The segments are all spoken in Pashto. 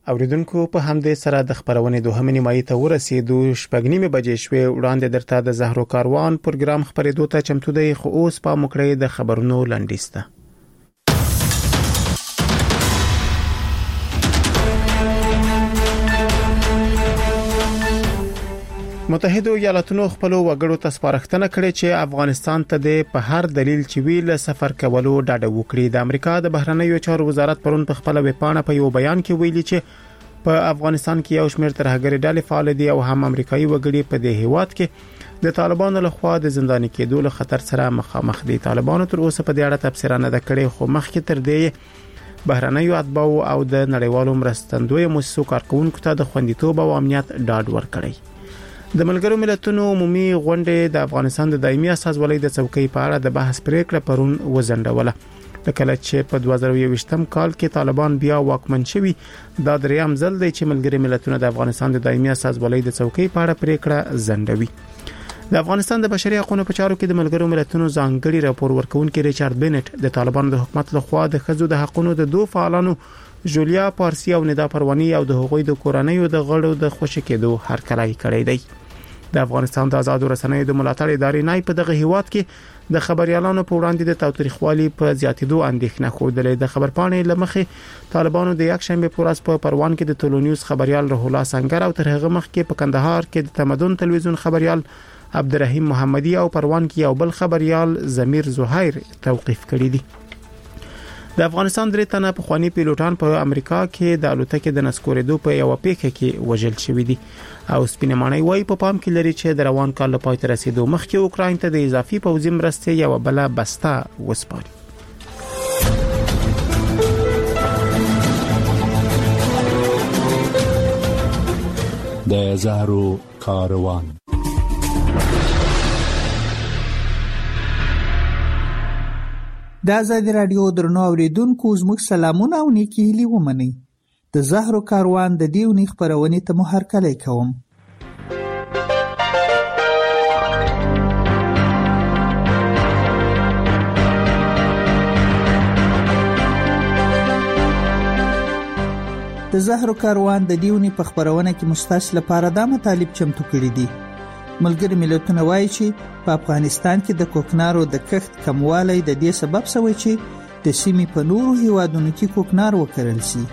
اوریدونکو په همدې سره د خبرونې دوهمه نیمایي ته ورسېدو. 6:30 بجې شوې. وړاندې درته د زهرو کاروان پروګرام خبرېدو ته چمتو دی، خو اوس په مکړې د خبرونو لنډیسته. متحده ایالاتونو خپل وګړو ته سپارښتنه کړې چې افغانستان ته د په هر دلیل چې ویل سفر کولو ډاډه وکړي. د امریکا د بهرنیو چارو وزارت پرون په خپل ویبپاڼه په یو بیان کې ویلي چې په افغانستان کې یو شمېر ترهګري ډلې فعال دي او هم امریکایي وګړي په دې هیواد کې د طالبانو لخوا د زنداني کېدو له خطر سره مخامخ دي. طالبانو تر اوسه په دې اړه تفسیر نه کړی، خو مخکې تر دې بهرنیو اتباعو او د نړیوالو مرستندوی موسسو کارکونکو ته د خوندیتوب او امنیت ډاډ ورکړی. د ملګرو ملتونو عمومي غونډه د افغانستان د دایمي اساسوالۍ د څوکۍ په اړه د بحث پریکړه پرون وزندوله. لکه چې په 2023م کال کې طالبان بیا واکمن شوي، دا دریم ځل دی چې ملګري ملتونه د افغانستان د دایمي اساسوالۍ د څوکۍ په اړه پریکړه زندوي. د افغانستان د بشري حقوقو په چارو کې د ملګرو ملتونو ځانګړي راپور ورکونکي ریچارډ بینټ د طالبانو د حکومت لخوا د ښځو د حقوقو د دوه فعالانو جولیا پارسی او ندا پروانی او د هغوی د کورنۍ د غړو د خوشی کېدو هرکلی کړی دی. د افغانستان د آزادو رسنیو د ملاتړ ادارې نه په دغه هیواد کې د خبريالانو په وړاندې د تاوتریخوالي په زیاتېدو اندېښنه خوده. د خبرپاڼې لمخې طالبانو د یک شنبه پر ورځ په پروان کې د ټولنیوز خبريال رحول الله سنگر او تر هغه مخکې په کندهار کې د تمدن تلویزیون خبريال عبدالرحیم محمدي او پروان کې یو بل خبريال زمیر زهیر توقیف کړی دي. د افغانستان درې تنه پخوانی پیلوټان په امریکا کې د الوتکې د نسکورېدو په یو پیښه کې وژل شوي دي او سپینمانای وای په پام کې لري چې د روان کال په پای ته رسیدو مخکې اوکراین ته د اضافي پوځي مرستې یو بل بسته وسپاري. د زهرو کاروان. د آزادي رادیو درنو اوریدونکو زموږ سلامونه او نیکی هیلې ومنئ. د زهرو کاروان د دې ونې خپرونې ته مو هرکلی کوم. د زهرو کاروان د دې ونې په خپرونه کې مستاس لپاره دا مطالب چمتو کړي دي. ملګری ملتونه وایي چې په افغانستان کې د کوکنارو د کښت کموالی د دې سبب شوی چې د سیمې په نورو هیوادونو کې کوکنار وکرل شي.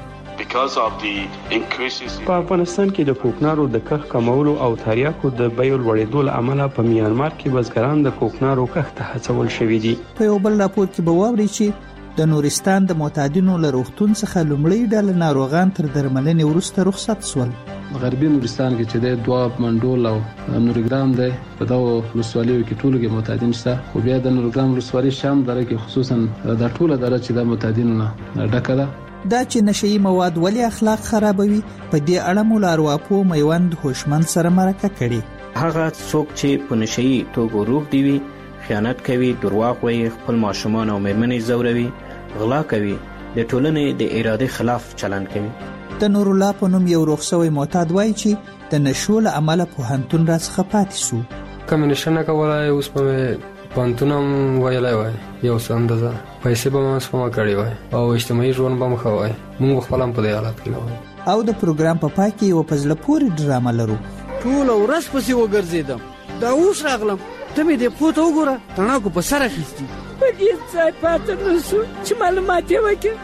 په افغانستان کې د کوکنارو د کښت کمولو او تریاکو د بیو لوړېدو له امله په میانمار کې بزګران د کوکنارو کښت ته هڅول شوي دي. په یو بل راپور کې به واورئ چې د نورستان د معتادینو له روغتون څخه لومړی ډله ناروغان تر درملنې وروسته رخصت شول. غربي نورستان کې چې د دواب منډول او نورګرام دی په دغه ولسوالیو کې ټولو کې معتادین شته، خو بیا د نورګرام ولسوالۍ شام دره کې خصوصا د ټوله دره چې د معتادینو نه ډکه ده. دا چې نشئی مواد ولې اخلاق خرابوي، په دې اړه مو ارواپوه میوند هوشمند سره مرکه کړي. هغه څوک چې په نشئی توګه روغ دی وي، خیانت کوي، درواغ وایي، خپل ماشومان او میرمنې زوروي، غلا کوي، د ټولنې د ارادې خلاف چلند کوي. د نور الله په نوم یو روغسوی معتاد وایي چې د نشو له امله پوهنتون راڅخه پاتې شو. کوم نشه نه کولای، اوس په پوهنتونم ویلای وای، یو څه اندازه پیسې به مې سپما کړې وای او اجتماعي ژوند به مې ښه وای. موږ خپل هم په دې حالت کې وای. او د پروګرام په پای کې یو په زړه پورې ډرامه لرو. ټول ورځ پسې وګرځېدم، دا اوس راغلم، ته مې دې پوته وګوره، تڼاکو په سر اخیستي. په دې ځای پاتې نه شو چې معلومات یې وکړي.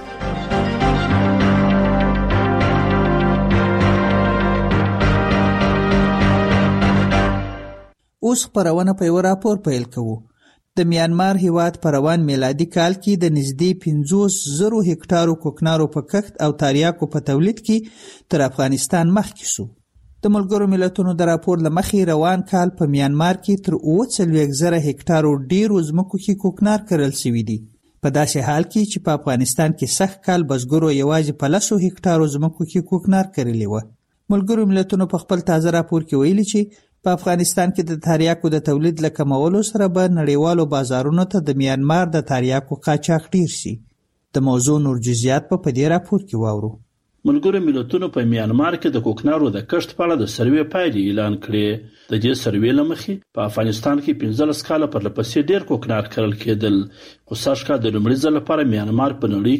اوس خبرونه په یو راپور پیل کوو. د میانمار هیواد په روان میلادي کال کې د نږدې 50,000 هکټارو کوکنارو په کښت او تریاکو په تولید کې تر افغانستان مخکې شو. د ملګرو ملتونو د راپور له مخې روان کال په میانمار کې تر 40,000 هکټارو ډیرو ځمکو کې کوکنار کرل شوي دي. په داسې حال کې چې په افغانستان کې سږ کال بزګرو یوازې په 10 هکټارو ځمکو کې کوکنار کرلی و. ملګرو ملتونو په خپل تازه راپور کې ویلي چې په افغانستان کې د تریاکو د تولید له کمولو سره به نړیوالو بازارونو ته د میانمار د تریاکو قاچاق ډیر شي. د موضوع نور جزئیات په دې راپور کې واورو. ملګرو ملتونو په میانمار کې د کوکنارو د کښت په اړه د سروې پایلې اعلان کړې. د دې سروې له مخې په افغانستان کې 15 کاله پر لپسې ډیر کوکنار کرل کېدل، خو سږ کال د لومړي ځل لپاره میانمار په نړۍ کې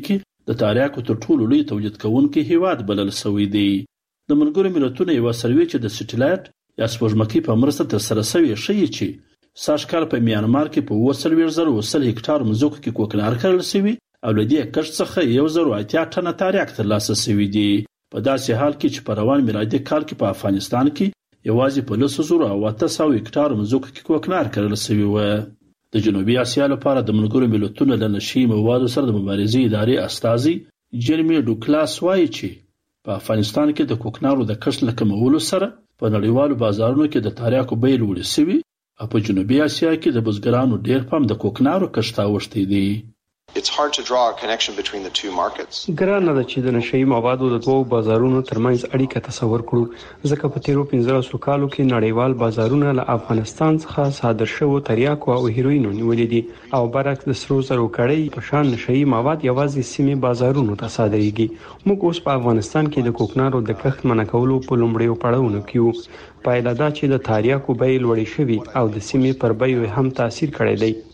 د تریاکو تر ټولو لوی تولید کوونکی هیواد بلل شوی دی. د ملګرو ملتونو یو سروې چې د سټلایټ یا سپوږمکۍ په مرسته ترسره شوې ښیي چې سږ کال په میانمار کې په 40,100 هکټار مځکو کې کوکنار کرل شوي او له دې کښت څخه 180 ټنه تریاک ترلاسه شوي دي. په داسې حال کې چې په روان میلادي کال کې په افغانستان کې یوازې په 1,800 هکټار مځکو کې کوکنار کرل شوي و. د جنوبي اسیا لپاره د ملګرو ملتونو له نشي موادو سره د مبارزې ادارې استازي جرمی ډوکلاس وایي چې په افغانستان کې د کوکنارو د کښت له کمولو سره په نړیوالو بازارونو کې د تریاکو بیې لوړې شوي او په جنوبي اسیا کې د بزګرانو ډېر پام د کوکنارو کښت ته اوښتی دی. It's hard to draw a connection between the two markets. ګرانه ده چې د نشئی موادو د دوو بازارونو ترمنځ اړیکه تصور کړو ځکه په تیرو 1500 کالو کې نړیوال بازارونه له افغانستان څخه صادر شوو تریاکو او هیروینو نیولې دي او برعکس د سرو زرو کړۍ په شان نشئی مواد یوازې سیمې بازارونو ته صادریږي. موږ اوس په افغانستان کې د کوکنارو د کښت منع کولو په لومړیو پړاوونو کې یو. پایله دا چې د تریاکو بیې لوړې شوي او د سیمې پر بیو هم تاثیر کړی دی.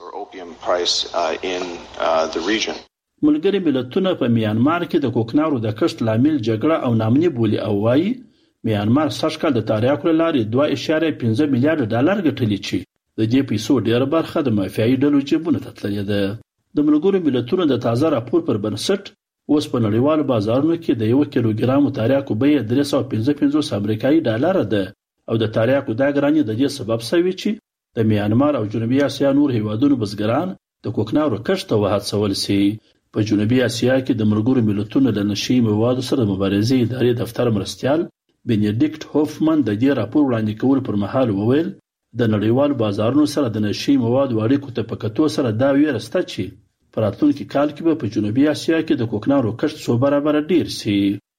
ملګري ملتونه په میانمار کې د کوکنارو د کښت لامل جګړه او نامني بولي او وایي میانمار سږ کال د تریاکو له لارې 2.5 میلیارډ ډالر ګټلي چې د دې پیسو ډېره برخه د مافیایي ډلو جیبونو ته تللې ده. د ملګرو ملتونو د تازه راپور پر بنسټ اوس په نړیوالو بازارونو کې د 1 کیلوګرام تریاکو بیه 355 امریکایي ډالر ده او د تریاکو دا ګراني د دې سبب شوی چې د میانمار او جنوبي اسیا نور هیوادونو بزګران د کوکنارو کښت ته وهڅول شي. په جنوبي اسیا کې د ملګرو ملتونو له نشئی موادو سره د مبارزې ادارې دفتر مرستیال بینیډیکټ هوفمن د دې راپور وړاندې کول پر مهال وویل د نړیوالو بازارونو سره د نشئی موادو اړیکو ته په کتو سره دا ویره شته چې په راتلونکي کال کې به په جنوبي اسیا کې د کوکنارو کښت څو برابره ډیر شي.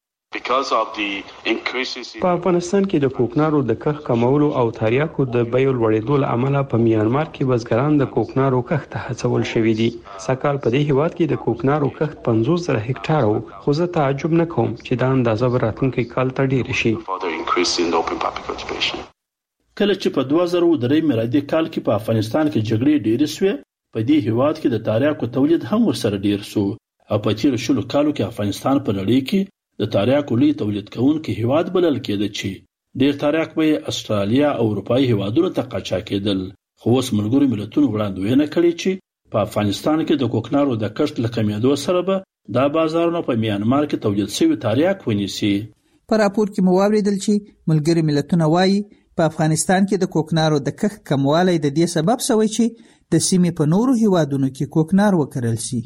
په افغانستان کې د کوکنارو د کښت کمولو او تریاکو د بیو لوړېدو له امله په میانمار کې بزګران د کوکنارو کښت ته هڅول شوي دي. سږکال په دې هیواد کې د کوکنارو کښت 50,000 هکټار و خو زه تعجب نه کوم چې دا اندازه به راتلونکي کال ته ډېره شي. کله چې په 2003 میلادي کال کې په افغانستان کې جګړې ډېرې شوې په دې هیواد کې د تریاکو تولید هم ورسره ډېر شو او په تیرو 20 کالو کې افغانستان په نړۍ کې د تریاکو لوی تولید کوونکی هیواد بلل کېده چې ډېر تریاک به استرالیا او اروپایي هیوادونو ته قاچاق کېدل. خو اوس ملګرو ملتونو وړاندوینه کړې چې په افغانستان کې د کوکنارو د کښت له کمېدو سره به دا بازارونه په میانمار کې تولید شوي تریاک ونیسي. په راپور کې مو واوریدل چې ملګري ملتونه وایي په افغانستان کې د کوکنارو د کښت کموالی د دې سبب شوی چې د سیمې په نورو هیوادونو کې کوکنار وکرل شي.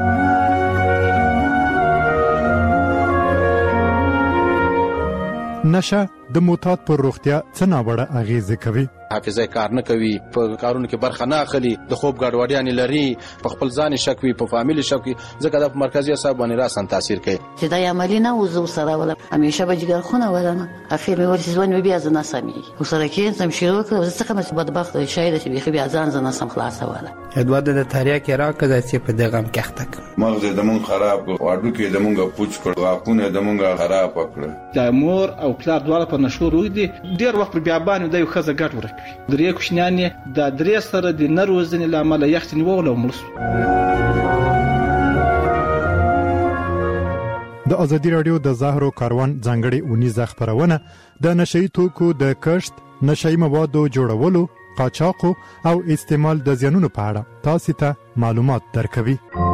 نشه د معتاد پر روغتیا څه ناوړه اغیزه کوي. حافظه کار نه کوي، په کارونو کې برخه نه اخلي، د خوب ګډوډیانې لري، په خپل ځان شک وي، په فامیل شک وي، ځکه د مرکزي اعصاب باندې راسن تاثیر کوي. چې دا عملی نه وزو سره ولا همیشه به جګر خونه ولنه اخر مې ورسې ځوان مې بیا ځنه سمي وسره کې سم شروع کړ زه څنګه مې بدبخت شاید چې بيخي بیا ځان ځنه سم خلاص ولا ادواد د تریاک راکړه چې په دغه کښتک مغز د مون خراب واډو کې د مونږه پوچ کړ واقونه د مونږه خراب کړ. د مور او پلار دواړه په نشو روي دي ډیر وخت بیا باندې د یو خزه ګټ ورکوي. درې کوشنیان د درې سره د نروزنې لامل یخت نیول او مړ. د ازادي رادیو د زهرو کاروان ځانګړي اونیزه خبرونه د نشئی توکو د کښت، نشئی موادو جوړولو، قاچاق او استعمال د زیانونو په اړه تاسو ته معلومات درکوي.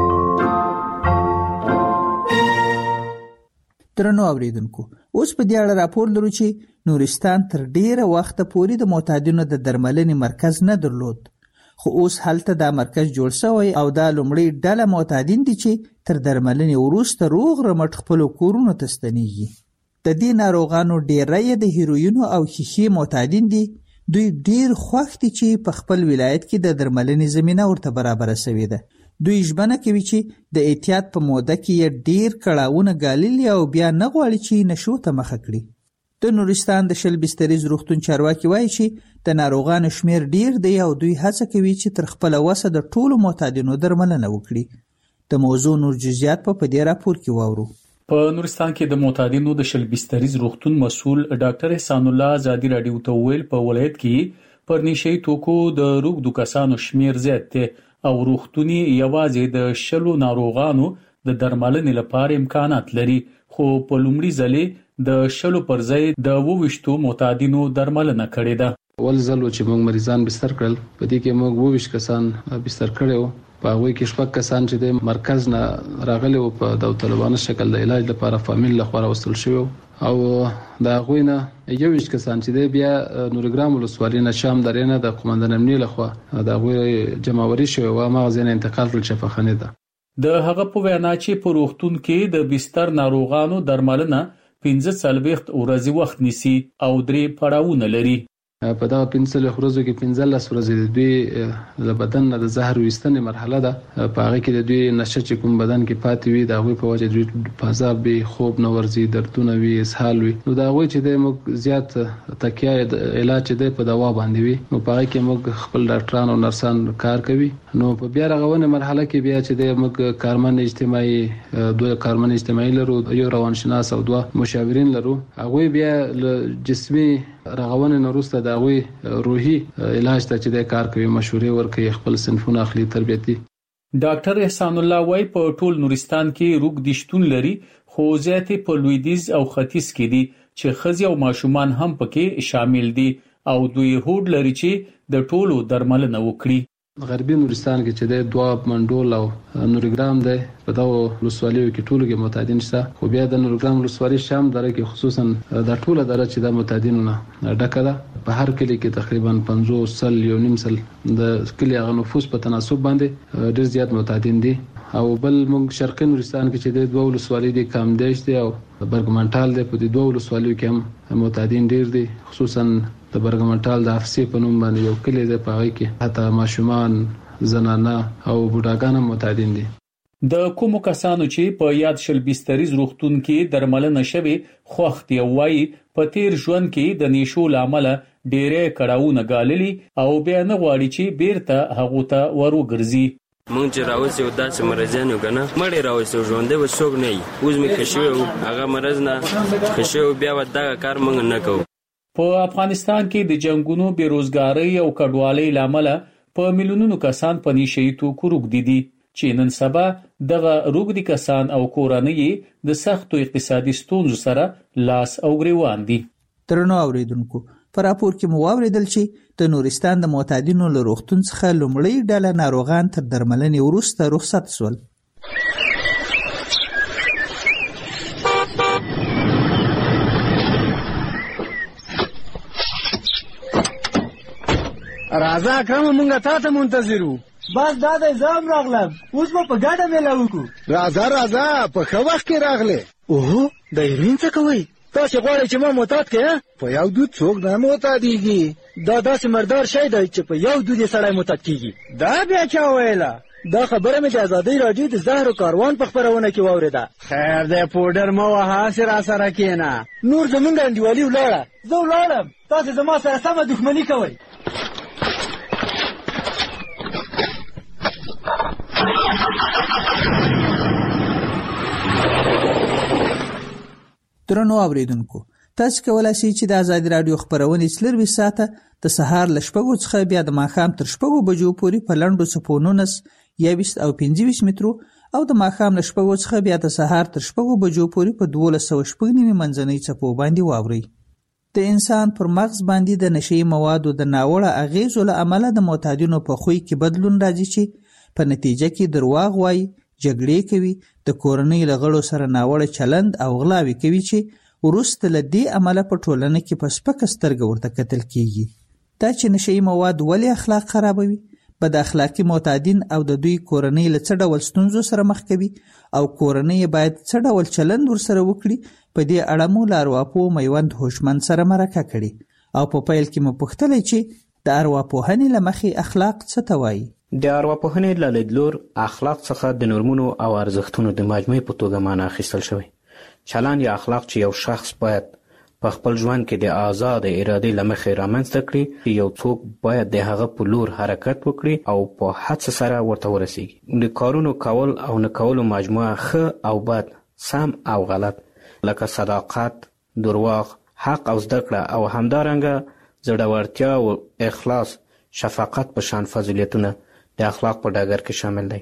درنو اوریدونکو، اوس په دې اړه راپور لرو چې نورستان تر ډیره وخت پورې د معتادینو د درملنې مرکز نه درلود، خو اوس هلته دا مرکز جوړ شوی او دا لومړی ډله معتادین دي چې تر درملنې وروسته روغ رمټ خپل کورونو ته ستنیږي. د دې ناروغانو ډیری د هیروینو او شیشې معتادین دي. دوی ډیر خوښ دي چې په خپل ولایت کې د درملنې زمينه ورته برابر شوې ده. دوی ژمنه کوي چې د احتیاط په موده کې ډیر کړهونه ګاللي او بیا نه غواړي چې نشو ته مخه کړي. د نورستان د شل بستریز روغتون چارواکي وایي چې د ناروغانو شمیر ډیر دی او دوی هڅه کوي چې تر خپل وسه د ټولو معتادینو درملنه وکړي. د موضوع نور جزئیات په دې راپور کې واورو. په نورستان کې د معتادینو د شل بستریز روغتون مسؤل ډاکټر احسان الله ازادي رادیو ته ویل په ولایت کې پر نشئی توکو د روغ کسانو شمیر زیات دی او روغتوني یوازې د شلو ناروغانو د درملنې لپاره امکانات لري، خو په لومړي ځل د 100 پر ځای د 22 معتادینو درملنه کړې ده. ول ځل چې موږ مریضان بستر کړل، په دې کې موږ 22 کسان بستر کړو. په هغه کې شپږ کسان چې د مرکز نه راغلي او په داوطلبانه شکل د علاج لپاره فامیل لخوا راوستل شوی، او دا غوی نه 21 کسان چې د بیا نورګرام ولسوالۍ نه شام درې نه د قومندان امنیه لخوا دا غوی جمعوري شوی او مغزین انتقال کړل شفاخانه ده. د هغه په وینا چې په روغتون کې د بستر ناروغانو درملنه 15 ورځې وخت نیسي او 3 پړاوونه لري. په دا 15 ورځو کې 15 ورځې د دوی د بدن د زهر وستنې مرحله ده. په هغه کې د دوی نشه چې کوم بدن کې پاتې وي دا غوي په وجه دوی فضا به خوب نه ورځي، دردونه وي، اسهال وي، نو دا غوي چې د موږ زیات تکیه د علاج د په دوا باندې وي، نو په هغه کې موږ خپل ډاکټران او نرسان کار کوي. نو په بیا رغونه مرحله کې بیا چې د موږ کارمن اجتماعي 2 کارمن اجتماعي لرو، یو روانشناس او 2 مشاورین لرو. هغه بیا جسمي رغونه نورسته دا غوي روحي علاج ته چې د کار کوي، مشورې ورکوي، خپل صنفونه اخلي، تربیتي. ډاکټر احسان الله وای په ټول نورستان کې روغ دشتون لري، خو زیاتې په لویدیز او ختیځ کې دي چې ښځې او ماشومان هم پکې شامل دي، او دوی هوډ لري چې د ټولو درملنه وکړي. غربي نورستان کې چې د دواب، منډول او نورګرام ده، په دا ولسوالیو کې ټولو کې معتادین شته، خو بیا د نورګرام ولسوالۍ شام دره کې خصوصا د ټوله دره چې د معتادینونو ډکه ده. په هر کلی کې تقریبا 50 یو نیم سل د کلی هغه نفوس په تناسب باندې ډېر زیات معتادین دي. او بل موږ شرقي نورستان کې چې د 2 ولسوالۍ د کامدیش دي او برګمنټال دي، په دې 2 ولسوالیو کې هم معتادین ډېر دي، خصوصا د برګمنټال د افسي په نوم باندې یو کلی دی، په هغه کې حتی ماشومان، زنانه او بوډاګان هم معتادین دي. د کومو کسانو چې په یاد شل بستریز روغتون کې درملنه شوي خوښ دي، وایي په تیر ژوند کې د نشو لامل ډېرې کړاوونه ګاللي او بیا نه غواړي چې بیرته هغه ته وروګرځي. مونږ چې راوځي او داسې مرزان یو کنه مړی راوځي ژوندې و څوک نه اوس می کښوي هغه مرز نه کښوي بیا و دا کار مونږ نه کوو. په افغانستان کې د جنگونو، بیروزګاری او کډوالۍ لامل په میلیونونو کسان په نشي توکو روږدي دي چې نن سبا دغه روږدي کسان او کورنۍ د سختو اقتصادي ستونزو سره لاس او ګریوان دي. درنو اوریدونکو، په راپور کې مو واوریدل چې د نورستان د معتادینو له روغتون څخه لومړی ډله ناروغان تر درملنې وروسته رخصت شول. راځه اکرم، مونږه تا ته منتظر وو. بس دا د زام راغلم، اوس به په ګډه میله وکړو. راځه په ښه وخت کې راغلې. اوهو د هیروین څه کوئ؟ تاسې غواړئ چې ما معتاد کړې؟ په یو دود څوک نه معتادېږي، دا داسې مردار شی دی چې په یو دود یې سړی معتاد کېږي. دا بیا چا ویله؟ دا خبره مې د ازادۍ راډیو د زهرو کاروان په خپرونه کې واورېده. خیر دی پوډر مه وهه، هسې راسره کښېنه. نور زمونږ انډیوالي ولاړه. زه ولاړم، تاسې زما سره سمه دښمني کوئ. درنو اوریدونکو، تاسو کولای شئ چې د آزادي رادیو خبرونه 24 ساعته د سهار ل 6 څخه بیا د ماښام تر 6 بجو پورې په لنډو څپو 19 او 25 مترو او د ماښام ل 6 څخه بیا د سهار تر 6 بجو پورې په 1290 منځنۍ څپو باندې واورئ. د انسان پر مغز باندې د نشي موادو د ناوړه اغیزو له امله د معتادینو په خوی کې بدلون راځي چې په نتیجه کې درواغ وایي، جګړې کوي، د کورنۍ له غړو سره ناوړه چلند او غلاوې کوي چې وروسته له دې عمله په ټولنه کې په سپکه سترګه ورته کتل کیږي. دا چې نشي مواد ولې اخلاق خرابوي، بد اخلاقی معتادین او د دوی کورنۍ له څه ډول ستونزو سره مخ کوي او کورنۍ باید څه ډول چلند ورسره وکړي، په دې اړه مو له ارواپوه میوند هوشمند سره مرکه کړې او په پیل کې مو پوښتلې چې د ارواپوهنې له مخې اخلاق څه ته وایي. د ارواپوهنې له لیدلور اخلاق څخه د نورمونو او ارزښتونو د مجموعې په توګه معنا اخیستل شوی. چلند یا اخلاق چې یو شخص باید په خپل ژوند کې د آزاد ارادې له مخې رامنځته کړي، چې یو څوک باید د هغه په لور حرکت وکړي او په هڅه سره ورته ورسیږي. د کارونو کول او نه کولو مجموعه ښه او بد، سم او غلط، لکه صداقت، درواغ، حق او زده کړه او همدارنګه زړورتیا او اخلاص، شفقت په شان فضیلتونه د اخلاق په ډګر کې شامل دی.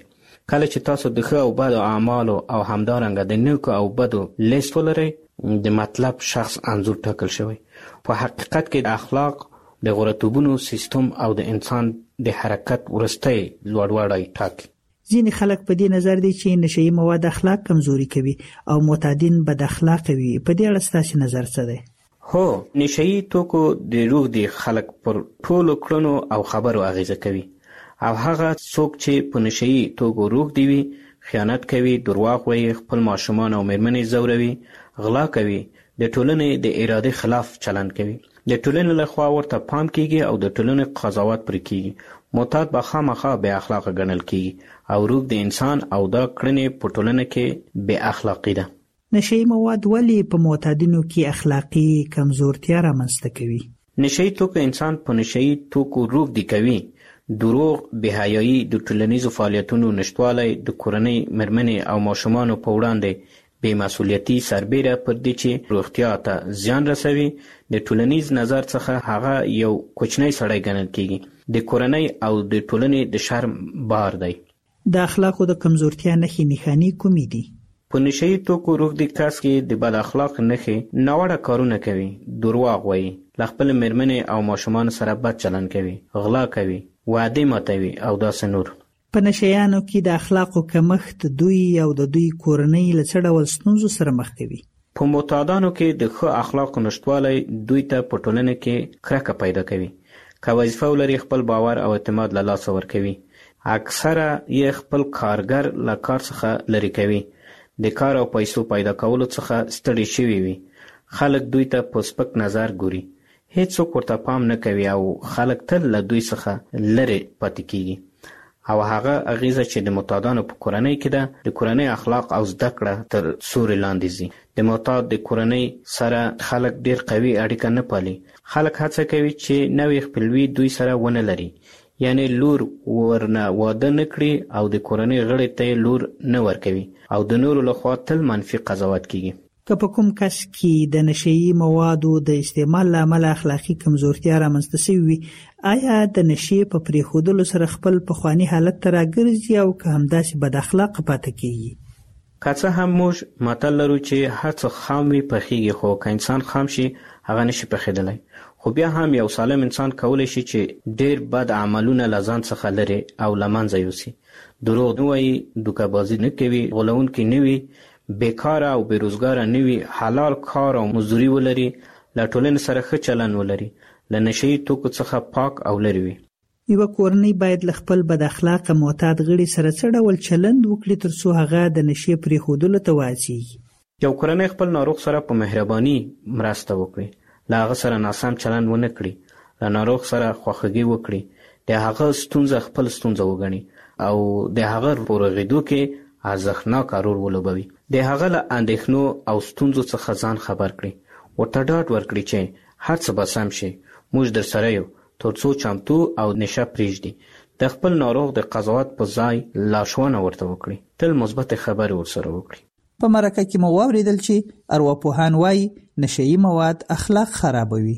کله چې تاسو د ښه او بدو اعمالو او همدارنګه د نیکو او بدو لیست ولرئ، د مطلب شخص انځور ټاکل شوی. په حقیقت کې د اخلاق د غوړتوبونو سیستم او د انسان د حرکت ورستی لوړوالی ټاکي. ځینې خلک په دې نظر دي چې نشئی مواد اخلاق کمزوري کوي او معتادین بد اخلاق وي. په دې اړه ستاسو نظر څه دی؟ هو، نشئی توکو د روح د خلک پر ټولو کړنو او خبرو اغیزه کوي، او هغه څوک چې په نشئی توکو روح دی وي خیانت کوي، درواغ وایي، خپل ماشومان او میرمنې ځوروي، غلا کوي، د ټولنې د ارادې خلاف چلند کوي، د ټولنې لخوا ورته پام کیږي او د ټولنې قضاوت پرې کیږي. معتاد به خامخا بې اخلاقه ګڼل کیږي او روح د انسان او دا کړنې په ټولنه کې بې اخلاقي ده. نشئی مواد ولې په معتادینو کې اخلاقی کمزورتیا رامنځته کوي؟ نشئی توکو انسان په نشئی توکو روح دی کوي. دروغ، بېحیایي، د ټولنیزو فعالیتونو نشتوالی، د کورنۍ، میرمنې او ماشومانو په وړاندې بې مسؤلیتي سربیره پر دې چې روغتیا ته زیان رسوي. د ټولنیز نظر څخه هغه یو کوچنی سړی ګڼل کیږي. د کورنۍ او د ټولنې د شرم بار دی. د اخلاقو د کمزورتیا نښې نښانې کومې دي؟ په نشئی توکو روح دی کس کې د بد اخلاق نښې ناوړه کارونه کوي، درواغ وایي، له خپل میرمنې او ماشومان سره بد چلند کوي، غلا کوي، وعدې ماتوي او داسې نور. په نشیانو کې د اخلاقو کمښت دوی او د دوی کورنۍ له څه ډول ستونزو سره مخ کوي؟ په معتادانو کې د ښه اخلاقو نشتوالی دوی ته په ټولنه کې کرکه پیدا کوي. که وظیفه ولري خپل باور او اعتماد له لاسه ورکوي. اکثره یې خپل کارګر له کار څخه لرې کوي. د کار او پیسو پیدا کولو څخه ستړي شوي وي. خلک دوی ته په سپک نظر ګوري. هیڅوک ورته پام نه کوي او خلک تل له دوی څخه لرې پاتې کیږي. او هغه اغیزه چې د معتادانو په کورنۍ کې ده، د کورنۍ اخلاق او زده کړه تر سوري لاندې ځي. د معتاد د کورنۍ سره خلک ډیر قوي اړیکه نه پالي. خلک هڅه کوي چې نوې خپلوي دوی سره ونه لري، یعنی لور ورنه واده نه کړي او د کورنۍ غړي ته لور نه ورکوي او د نورو لخوا تل منفي قضاوت کیږي. که په کوم کس کې د نشئی موادو د استعمال له امله اخلاقی کمزورتیا رامنځته شوې وي، آیا د نشئی په پرېښودلو سره خپل پخواني حالت ته راګرځي او که همداسې بد اخلاقه پاتې کیږي؟ که څه هم موږ متل لرو چې هر څه خام وي پخیږي، خو که انسان خام شي هغه نشي پخېدلی. خو بیا هم یو سالم انسان کولی شي چې ډیر بد عملونه له ځان څخه لرې او له منځه یوسي. دروغ نه وایي، دوکهبازي نه کوي، غولونکی نه وي، بیکاره او بیروزګاره نه وي، حلال کار او مزدوري ولري، له ټولنې سره ښه چلند ولري، له نشئی توکو څخه پاک او لرې وي. یوه کورنۍ باید له خپل بد اخلاقه معتاد غړي سره څه ډول چلند وکړي ترڅو هغه د نشئی پرېښودلو ته وهڅېږي؟ یو کورنۍ خپل ناروغ سره په مهرباني مرسته وکړي، له هغه سره ناسم چلند ونه کړي، له ناروغ سره خواخوږي وکړي، د هغه ستونزه خپل ستونزه وګڼي او د هغه په رغېدو کې ارزښتناک رول ولوبوي. د هغه له اندېښنو او ستونزو څخه ځان خبر کړي، ورته ډاډ ورکړي چې هر څه به سم شي، موږ در سره یو، ترڅو چمتو او نشه پرېږدي. د خپل ناروغ د قضاوت په ځای لارښوونه ورته وکړي، تل مثبت خبرې ورسره وکړي. په مرکه کې مو واورېدل چې ارواپوهان وایي نشئی مواد اخلاق خرابوي.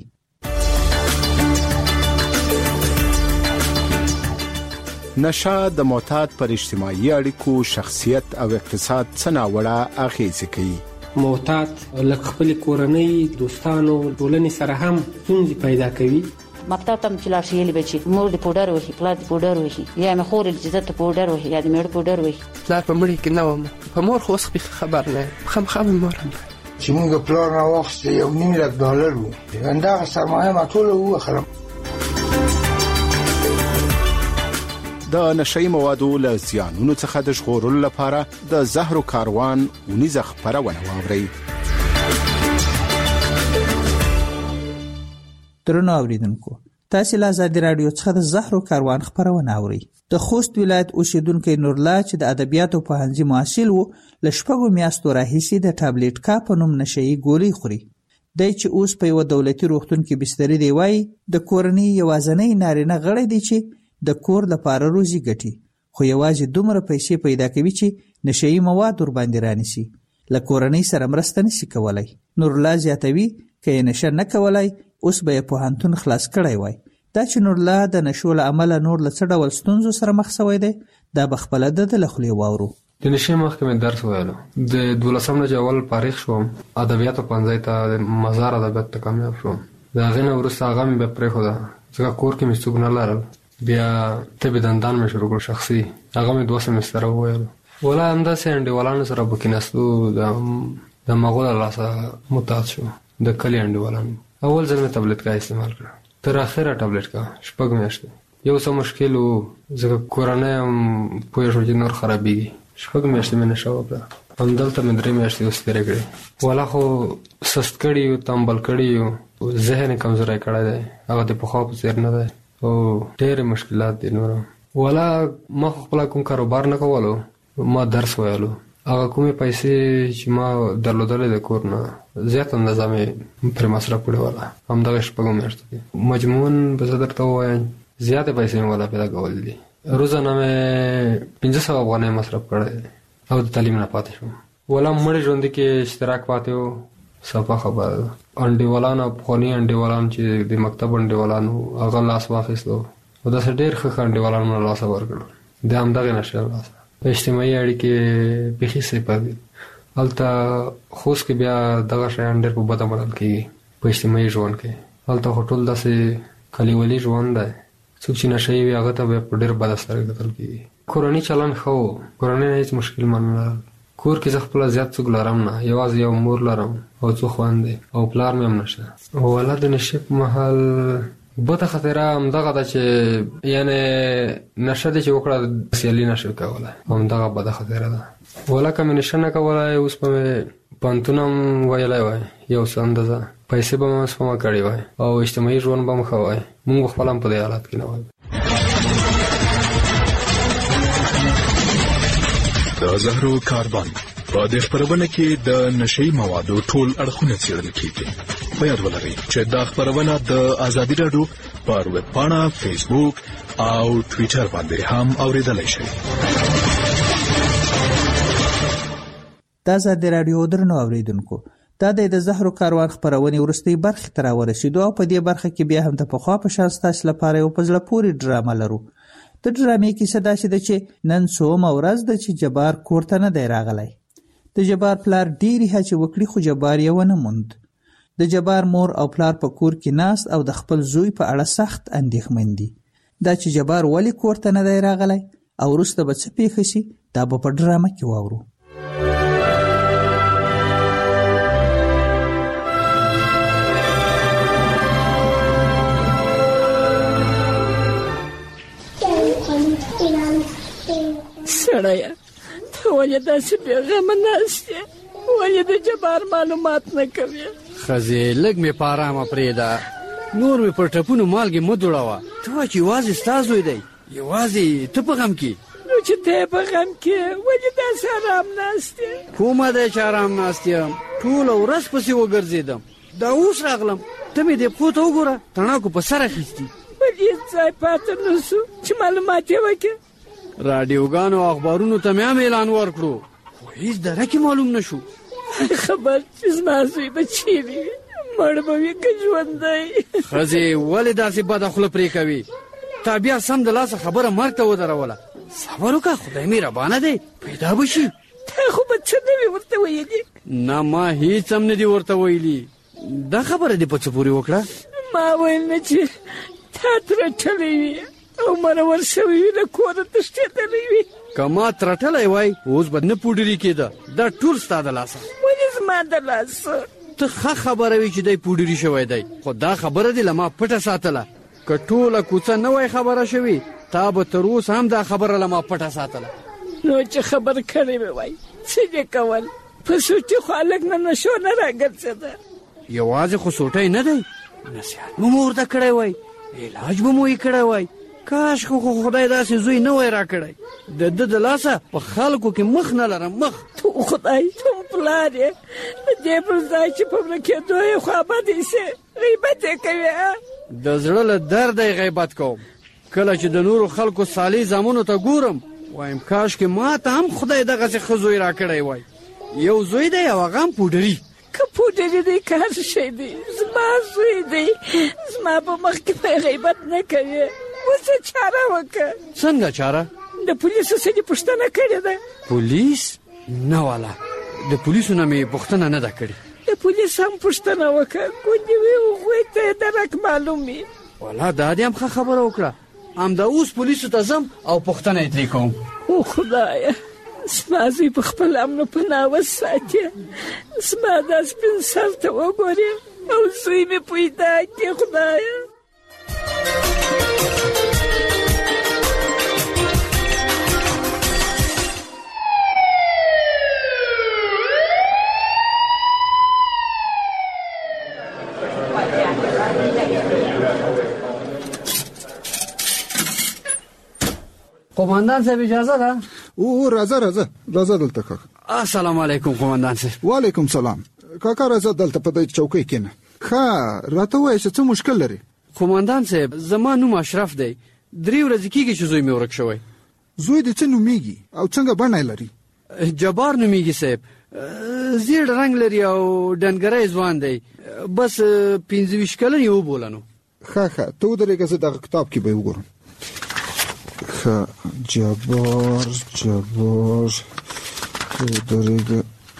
نشه د معتاد پر اجتماعي اړیکو، شخصیت او اقتصاد څه ناوړه اغیزې کوي. معتاد لکه خپل کورنۍ، دوستانو، ټولنې سره هم ستونزې پیدا کوي. مکتب ته چې لاړ شي یې به چې مور دې پوډر وهي، پلار دې پوډر وهي، یا مې خور چې زه ته پوډر وهي یا دې مېړه پوډر وهي. پلار په مړي کې نه وم، په مور خو اوس خبر نه یم، خامخا مې مور هم چې موږ پلار راواخیسته $1,000,000 و، همدغه سرمایه ما ټوله ووخلم. د نشئی موادو له زیانونو څخه د ژغورلو لپاره د زهرو کاروان ونیزه خپرونه واورئ. درنو اوریدونکو، تاسو له آزادي رادیو څخه د زهرو کاروان خپرونه اورئ. د خوست ولایت اوسیدونکو نورلا چې د ادبیاتو پوهنځي محصل و، له 6 میاشتو راهیسې د ټابلیټ کا په نوم نشئی ګولۍ خوري. دی چې اوس په یو دولتي روغتون کې بستري دی، وایي د کورنۍ یوازینی نارینه غړی دی چې د کور لپاره روزي ګټي، خو یوازې دومره پیسې پیدا کوي چې نشئی مواد ور باندې رانیسي، له کورنۍ سره مرسته نشي کولای. نورلا زیاتوي که یې نشه نه کولای اوس به یې پوهنتون خلاص کړی وای. دا چې نورلا د نشو له امله نور له څه ډول ستونزو سره مخ شوی دی، دا به خپله د له خولې واورو. د نشې مخکې مې درس ویلو. د 12 نه چې اول فارغ شوم ادبیاتو پنځای ته مزار ادبیات ته کامیاب شوم. د هغې نه وروسته هغه مې بیا پرېښوده ځکه کور کې مې څوک نه لرل. بیا طب دندان مې شروع کړ شخصي. هغه مې 2 سمستره وویلو. ولا همداسې انډیوالانو سره به کېناستو د مغول له لاسه متعهد شو. د کلي انډیوالانو اول ځل مې ټابلیټ استعمال کړه. تر اخره ټابلیټ 6 میاشتې. یو څه مشکل و ځکه کورنۍ هم پوه شو چې نور خرابېږي. 6 میاشتې مې نشه وکړه. همدلته مې 3 میاشتې اوس تېرې کړې. والا خو سست کړي یو، تنبل کړي یو، ذهن یې کمزوری کړی دی. هغه د پخوا په څېر نه دی او ډېرې مشکلات دي نور. والا ما خو خپله کوم کاروبار نه کولو، ما درس ویلو. هغه کومې پیسې چې ما درلودلې د کور نه زیات اندازه مې پرې مصرف کړې والا همدغه 6 میاشتو کې. مجموعاً به زه درته ووایم زیاتې پیسې مې والا پیدا کولې دي. روزانه مې 500 افغانۍ مصرف کړی او د تعلیم نه پاتې شوم. والا مړې ژوندې کې اشتراک پاتې و. صفه خبره ده. انډیوالان او پخواني انډیوالان چې د مکتب انډیوالان وو هغه لاس واخیستو او داسې ډېر ښه انډیوالان مې لاس ورکړل. د همدغې نشې لاسه اجتماعي اړیکې بیخي صفر دي. هلته خوست کې بیا دغه شیان ډېر په بده منل کېږي په اجتماعي ژوند کې. هلته خو ټول داسې کلیوالي ژوند دی. څوک چې نشهیي وي هغه ته بیا په ډېر بده سترګه کتل کېږي. کورني چلند ښه و. کورنۍ نه هېڅ مشکل من نه لرل. کور کې زه خپله زیات څوک لرم نه. یوازې یو مور لرم او 2 خویندې او پلار مې هم نشته. والا د نشې په مهال بده خطره همدغه ده چې یعنې نشه دې چې وکړه سیالي نشو کولی. همدغه بده خطره ده. والا که مې نشه نه کولی اوس به مې پوهنتون هم ویلی وای یو څه اندازه. پیسې به مې سپما کړې وای او اجتماعي ژوند به م ښه وای. مونږ به خپله هم په دې حالت کې نه وای. د زهرو کاروان په دې خپرونه کې د نشهیي موادو ټول اړخونه څېړل کېږي. په یاد ولرئ چې دا خپرونه د ازادي راډیو پر ویبپاڼه، فیسبوک او ټویټر باندې هم اورېدلی شئ. د ازادي راډیو درنو اوریدونکو، دا د زهرو کاروان خپرونې وروستۍ برخې ته راورسېدو او په دې برخه کې بیا هم د پخوا په شان ستاسو لپاره یو په زړه پورې ډرامه لرو. د ډرامې کیسه داسې ده چې نن څومه ورځ ده چې جبار کور ته نه دی راغلی. د جبار پلار ډېرې هڅې وکړي خو جبار یې ونه موند. د جبار مور او پلار په کور کې ناست او د خپل زوی په اړه سخت اندېښمن دي. دا چې جبار ولې کور ته نه دی راغلی او وروسته به څه پیښه شي دا به په ډرامه کې واورو. سړیه ته ولې داسې بېغمه ناست یې؟ ولې د جبار معلومات نه کوې؟ ښځې لږ مې په ارامه پرېږده. نور مې پر ټپونو مالګې مه دوړوه. ته وایه چې یوازې ستا زوی دی، یوازې ته په غم کې. نو چې ته یې په غم کې ولې داسې ارام ناست یې؟ کومه دی چې ارام ناست یم؟ ټوله ورځ پسې وګرځېدم. دا اوس راغلم. ته مې دې پښو ته وګوره تڼاکو په سر اخیستي. ولې ځای پاته نه شو چې معلومات یې وکړې؟ راډیوګانو او اخبارونو ته مې هم اعلان ورکړو خو هېڅ درک یې معلوم نه شو. خبر چې زما زوی به چیرې وي، مړ به وي که ژوندی؟ ښځې ولې داسې بده خوله پرې کوي؟ تا بیا سم د لاسه خبره مرګ ته ودروله. صبر وکړه، خدای مهربانه دی، پیدا به شي. تا خو به څه نه وي ورته ویلي؟ نه ما هېڅ هم نه دي ورته ویلي. دا خبره دې په څه پورې وکړه؟ ما ویل نه چې تا ترټلی وي او مرور شوی وي، له کوره تښتېدلی وي. که ما ترټلی وای اوس به نه پوډري کېده. دا ټول ستا د لاسه. ولې زما د لاسه؟ ته ښه خبره وي چې دی پوډري شوی دی، خو دا خبره دې له ما پټه ساتله. که ټوله کوڅه نه وای خبره شوې تا به تر اوس هم دا خبره له ما پټه ساتله. نو چې خبر کړی مې وای څه دې کول؟ په سوټي خو هلک نه نشو نه راګرځېده. یوازې خو سوټی نه دی، نصیحت به مو ورته کړی وای، علاج به مو یې کړی وای. کاش خو خدای داسې زوی نه وای راکړی. د ده د لاسه په خلکو کې مخ نه لرم، مخ. تو خدای ته پلار یې د دې پر ځای چې په مړه کېدو یې خوابدی سې غیبت یې کوې. د زړه له درده یې غیبت کوم. کله چې د نورو خلکو صالح زامنو ته ګورم وایم کاش کې ما ته هم خدای دغسې ښه زوی راکړی وای. یو زوی دی او هغه هم پوډري. که پوډري دی که هر شی دی زما زوی دی. زما په مخ کې په غیبت نه کوې. اوس چاره وکړه. څنګه چاره؟ د پولیسو څخه پوښتنه کړې ده. پولیس؟ نه والا، د پولیسو نه مې پوښتنه نه ده کړې. د پولیس هم پوښتنه وکړه، ګوندې وي هغوی ته یې درک معلوم وي. والا دا دې هم ښه خبره وکړه. همدا اوس پولیسو ته ځم او پوښتنه یې ترې کوم. او خدایه، زما زوی په خپل امن و پناه وساتې. زما دا سپین سر ته وګورې او زوی مې پیدا کړې خدایه. قومندان صاحب اجازه ده؟ او راځه دلته کاکا. السلام علیکم قومندان صاحب. وعلیکم سلام. کاکا راځه دلته په دې چوکۍ کېنه. ښه راته وایه چې څه مشکل لري؟ قومندان صاحب زما نوم اشرف دی. 3 ورځې کېږي چې زوی مې ورک شوی. زوی دې څه نومیږي او څنګه بڼه لري؟ جبار نومیږي صاحب. زیړ رنګ لري او ډنګری ځوان دی. بس 25 کلن یې وبولنو. ښه ته ودرېږه، زه دغه کتاب کې به یې وګورم. جبار ودرېږه.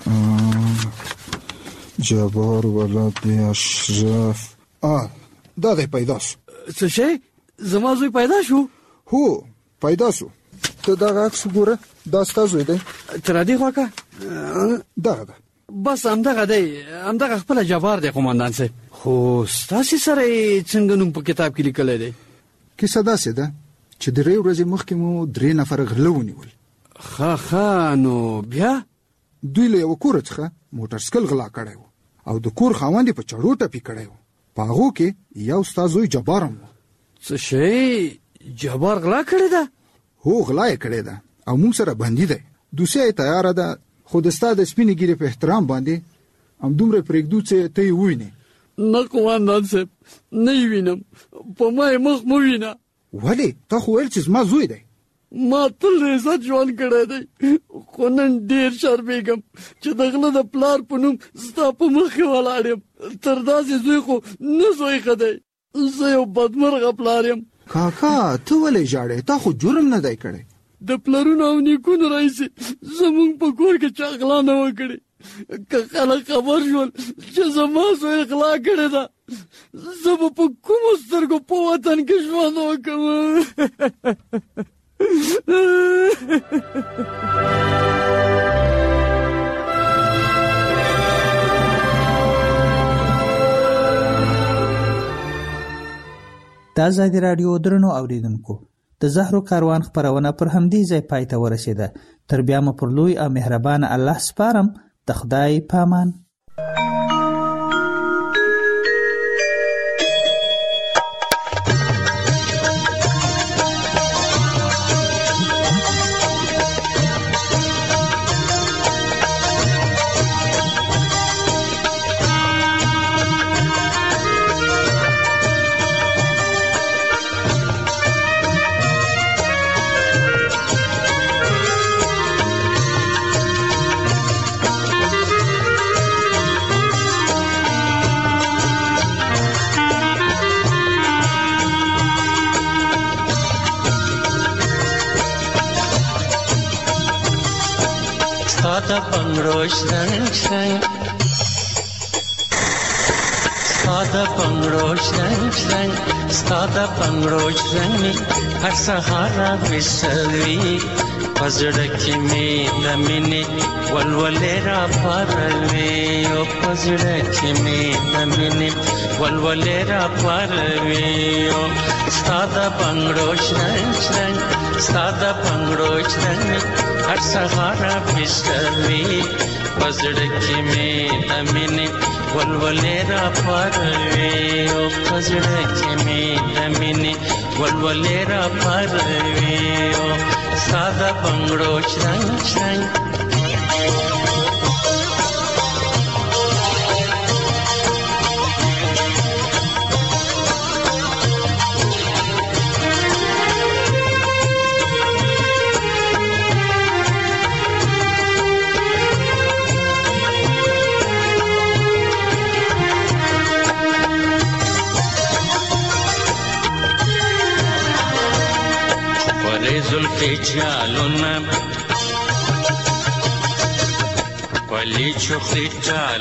جبار ولد اشرف. دا دی پیدا شو. څه شی؟ زما زوی پیدا شو؟ هو پیدا شو. ته دغه عکس وګوره، دا ستا زوی دی. تر دې خوا که دغه ده. بس همدغه دی، همدغه خپله جبار دی قومندان صاحب. خو ستاسې سره یې څنګه نوم په کتاب کې لیکلی دی؟ کیسه داسې ده چې 3 ورځې مخکې مو 3 نفر غله ونیول. ښه نو بیا؟ دوی له یوه کوره څخه موټر سایکل غلا کړی و او د کور خاوند یې په چړو ټپي کړی و. په هغو کې یو ستا زوی جبار هم و. څه شی؟ جبار غلا کړې ده؟ هو غلا یې کړې ده او موږ سره بندي دی. دوسیه یې تیاره ده، خو د ستا د سپینې ږیرې په احترام باندې همدومره پرېږدو چې ته یې ووینې. نه قومندان صاحب، نه یې وینم. په ما یې مخ مه وینه. ولې؟ تا خو ویل چې زما زوی دی. ما تل عزت ژوند کړی دی، خو نن ډېر شرمېږم چې د غله د پلار په نوم ستا په مخ کې ولاړ یم. تر داسې زوی خو نه زوی ښه دی. زه یو بدمرغه پلار یم. کاکا ته ولې ژاړې؟ تا خو جرم نه دی کړی. د پلرونو او نیکونو راهیسې زموږ په کور کې چا غلا نه وکړې. که خلک خبر شول چې زما زوی غلا کړې ده، زه به په کومو سترګو په وطن کې ژوند وکړم. د ازادي راډیو درنو اوریدونکو، د زهرو کاروان خپرونه پر همدې ځای پای ته ورسېده. تر بیا مو پر لوی او مهربانه الله سپارم. د خدای پامان. Stada bangrosh rang rang, stada bangrosh rang, stada bangrosh rang, har sahara visavi, pazda ki me damine, walwalera parve, o pazda ki me damine, walwalera parve, o stada bangrosh rang, stada bangrosh rang. हर सहारा बिस्तरवी पजड़ की में अमीने वलवलेरा परवे ओ पजड़ की में अमीने वलवलेरा परवे ओ सादा बंगड़ो चंग चंग जुल्फे جالونه ولی چخلی جال